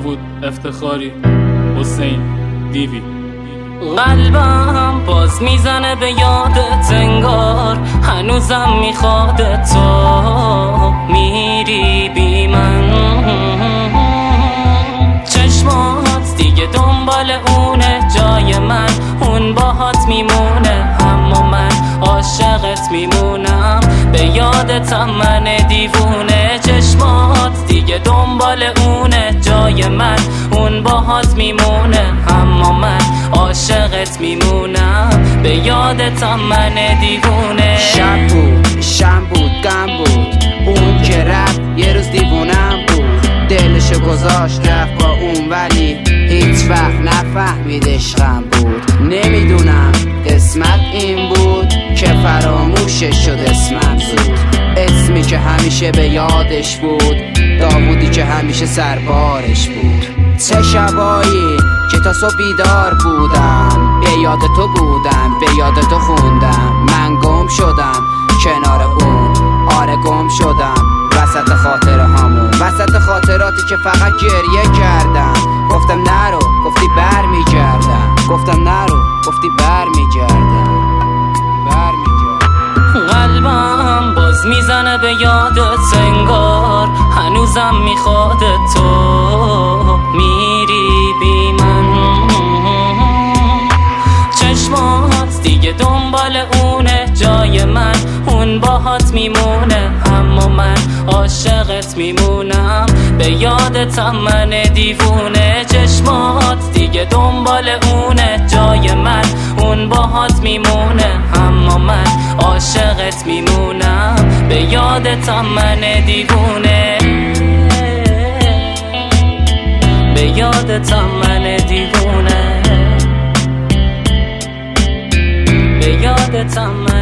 داوود افتخاری، حسین دیوی. قلبم باز میزنه به یادت، انگار هنوزم میخواد تو میری بی من. چشمات دیگه دنبال اونه، جای من اون باهات میمونه، اما من عاشقت میمونم، به یادتم من دیوونه. چشمات دیگه دنبال اونه، جای من اون باهات میمونه، اما من عاشقت میمونم، به یادتم من دیوونه. شب بود، شم بود، غم بود، اون که رفت یه روز دیوونم بود. دلشو گذاشت رفت با اون، ولی هیچ وقت نفهمید عشقم بود. نمیدونم قسمت این بود که فراموشش شد اسمم زود. اسمی که همیشه به یادش بود، داوودی که همیشه سربارش بود. چه شبایی که تا صبح بیدار بودم، به یاد تو بودم، به یاد تو خوندم. من گم شدم کنار اون، آره گم شدم وسط خاطره هامون، وسط خاطراتی که فقط گریه کردم. گفتم نرو، گفتی بر میگردم، گفتم نرو، گفتی بر میگردم. قلبم باز میزنه به یادت، انگار هنوزم میخواد تو میری بی من. چشمات دیگه دنبال اونه، جای من اون باهات میمونه، اما من عاشقت میمونم، به یادتم من دیوونه. چشمات دیگه دنبال اونه، جای من اون باهات میمونه، اما من عاشقت میمونم، به یادتم من دیوونه، به یادتم من دیوونه، به یادتم من